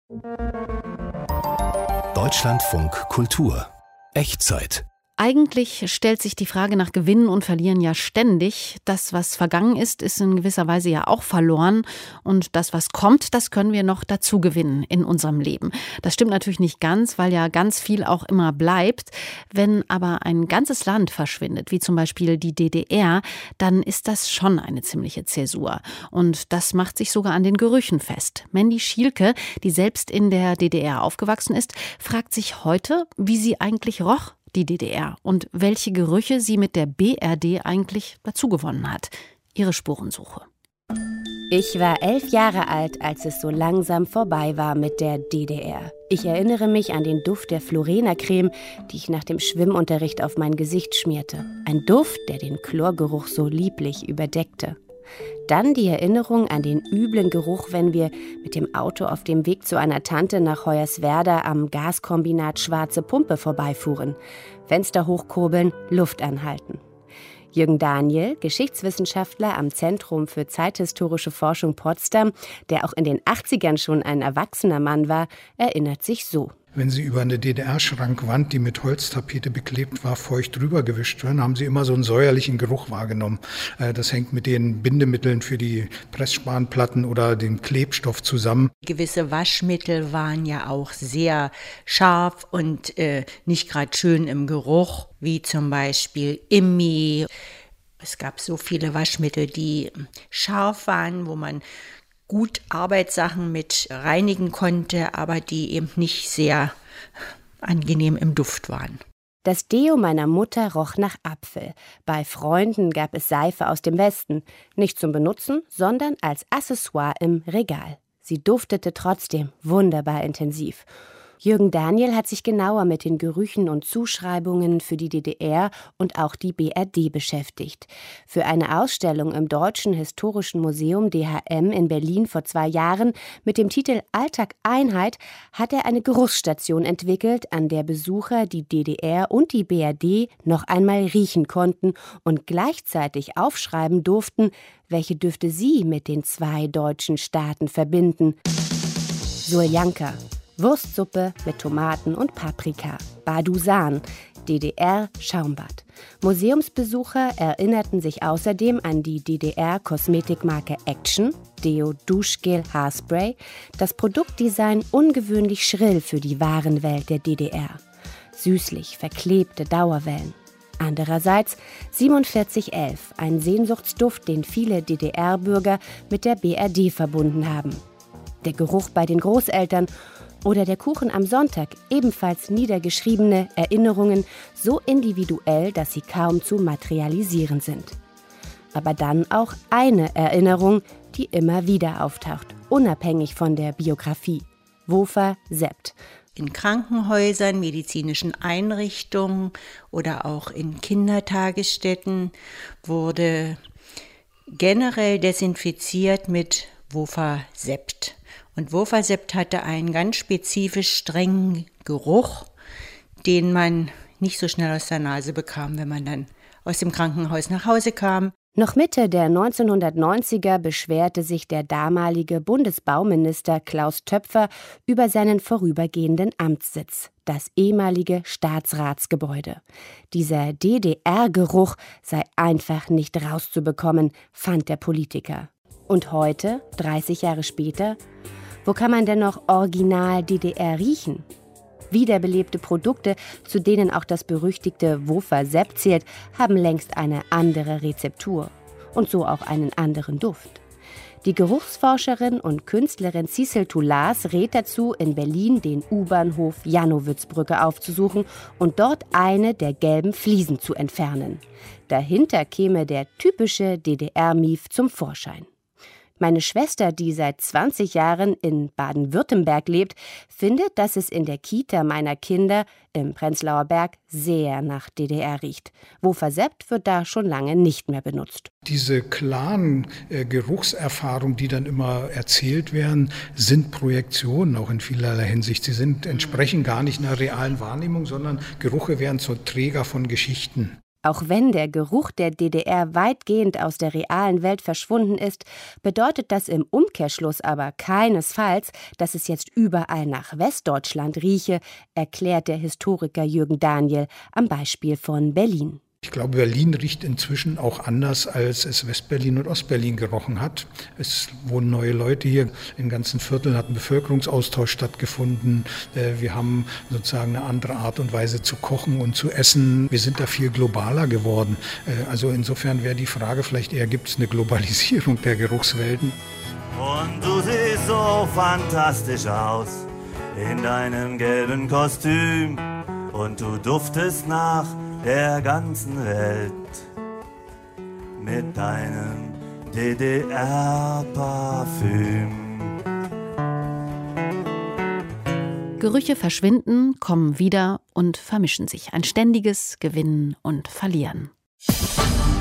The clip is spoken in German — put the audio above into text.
Deutschlandfunk Kultur. Echtzeit. Eigentlich stellt sich die Frage nach Gewinnen und Verlieren ja ständig. Das, was vergangen ist, ist in gewisser Weise ja auch verloren. Und das, was kommt, das können wir noch dazu gewinnen in unserem Leben. Das stimmt natürlich nicht ganz, weil ja ganz viel auch immer bleibt. Wenn aber ein ganzes Land verschwindet, wie zum Beispiel die DDR, dann ist das schon eine ziemliche Zäsur. Und das macht sich sogar an den Gerüchen fest. Mandy Schielke, die selbst in der DDR aufgewachsen ist, fragt sich heute, wie sie eigentlich roch, die DDR, und welche Gerüche sie mit der BRD eigentlich dazugewonnen hat. Ihre Spurensuche. Ich war 11 Jahre alt, als es so langsam vorbei war mit der DDR. Ich erinnere mich an den Duft der Florena-Creme, die ich nach dem Schwimmunterricht auf mein Gesicht schmierte. Ein Duft, der den Chlorgeruch so lieblich überdeckte. Dann die Erinnerung an den üblen Geruch, wenn wir mit dem Auto auf dem Weg zu einer Tante nach Hoyerswerda am Gaskombinat Schwarze Pumpe vorbeifuhren. Fenster hochkurbeln, Luft anhalten. Jürgen Daniel, Geschichtswissenschaftler am Zentrum für zeithistorische Forschung Potsdam, der auch in den 80ern schon ein erwachsener Mann war, erinnert sich so. Wenn Sie über eine DDR-Schrankwand, die mit Holztapete beklebt war, feucht drüber gewischt werden, haben Sie immer so einen säuerlichen Geruch wahrgenommen. Das hängt mit den Bindemitteln für die Pressspanplatten oder dem Klebstoff zusammen. Gewisse Waschmittel waren ja auch sehr scharf und nicht gerade schön im Geruch, wie zum Beispiel Immi. Es gab so viele Waschmittel, die scharf waren, wo man gut Arbeitssachen mit reinigen konnte, aber die eben nicht sehr angenehm im Duft waren. Das Deo meiner Mutter roch nach Apfel. Bei Freunden gab es Seife aus dem Westen. Nicht zum Benutzen, sondern als Accessoire im Regal. Sie duftete trotzdem wunderbar intensiv. Jürgen Daniel hat sich genauer mit den Gerüchen und Zuschreibungen für die DDR und auch die BRD beschäftigt. Für eine Ausstellung im Deutschen Historischen Museum DHM in Berlin vor 2 Jahren mit dem Titel Alltag Einheit hat er eine Geruchsstation entwickelt, an der Besucher die DDR und die BRD noch einmal riechen konnten und gleichzeitig aufschreiben durften, welche Düfte sie mit den 2 deutschen Staaten verbinden. Soljanka, Wurstsuppe mit Tomaten und Paprika. Badusan, DDR-Schaumbad. Museumsbesucher erinnerten sich außerdem an die DDR-Kosmetikmarke Action, Deo Duschgel Haarspray, das Produktdesign ungewöhnlich schrill für die wahren Welt der DDR. Süßlich verklebte Dauerwellen. Andererseits 4711, ein Sehnsuchtsduft, den viele DDR-Bürger mit der BRD verbunden haben. Der Geruch bei den Großeltern oder der Kuchen am Sonntag, ebenfalls niedergeschriebene Erinnerungen, so individuell, dass sie kaum zu materialisieren sind. Aber dann auch eine Erinnerung, die immer wieder auftaucht, unabhängig von der Biografie. Wofer Sept. In Krankenhäusern, medizinischen Einrichtungen oder auch in Kindertagesstätten wurde generell desinfiziert mit Wofer Sept. Und Wofer Sept hatte einen ganz spezifisch strengen Geruch, den man nicht so schnell aus der Nase bekam, wenn man dann aus dem Krankenhaus nach Hause kam. Noch Mitte der 1990er beschwerte sich der damalige Bundesbauminister Klaus Töpfer über seinen vorübergehenden Amtssitz, das ehemalige Staatsratsgebäude. Dieser DDR-Geruch sei einfach nicht rauszubekommen, fand der Politiker. Und heute, 30 Jahre später, wo kann man denn noch original DDR riechen? Wiederbelebte Produkte, zu denen auch das berüchtigte Wofer Sept zählt, haben längst eine andere Rezeptur und so auch einen anderen Duft. Die Geruchsforscherin und Künstlerin Cecil Toulas rät dazu, in Berlin den U-Bahnhof Jannowitzbrücke aufzusuchen und dort eine der gelben Fliesen zu entfernen. Dahinter käme der typische DDR-Mief zum Vorschein. Meine Schwester, die seit 20 Jahren in Baden-Württemberg lebt, findet, dass es in der Kita meiner Kinder im Prenzlauer Berg sehr nach DDR riecht. Wofer Sept wird da schon lange nicht mehr benutzt. Diese klaren Geruchserfahrungen, die dann immer erzählt werden, sind Projektionen auch in vielerlei Hinsicht. Sie entsprechen gar nicht einer realen Wahrnehmung, sondern Gerüche werden zur Träger von Geschichten. Auch wenn der Geruch der DDR weitgehend aus der realen Welt verschwunden ist, bedeutet das im Umkehrschluss aber keinesfalls, dass es jetzt überall nach Westdeutschland rieche, erklärt der Historiker Jürgen Daniel am Beispiel von Berlin. Ich glaube, Berlin riecht inzwischen auch anders, als es Westberlin und Ostberlin gerochen hat. Es wohnen neue Leute hier. In ganzen Vierteln hat ein Bevölkerungsaustausch stattgefunden. Wir haben sozusagen eine andere Art und Weise zu kochen und zu essen. Wir sind da viel globaler geworden. Also insofern wäre die Frage vielleicht eher, gibt es eine Globalisierung der Geruchswelten? Und du siehst so fantastisch aus in deinem gelben Kostüm und du duftest nach der ganzen Welt mit deinem DDR-Parfüm. Gerüche verschwinden, kommen wieder und vermischen sich. Ein ständiges Gewinnen und Verlieren.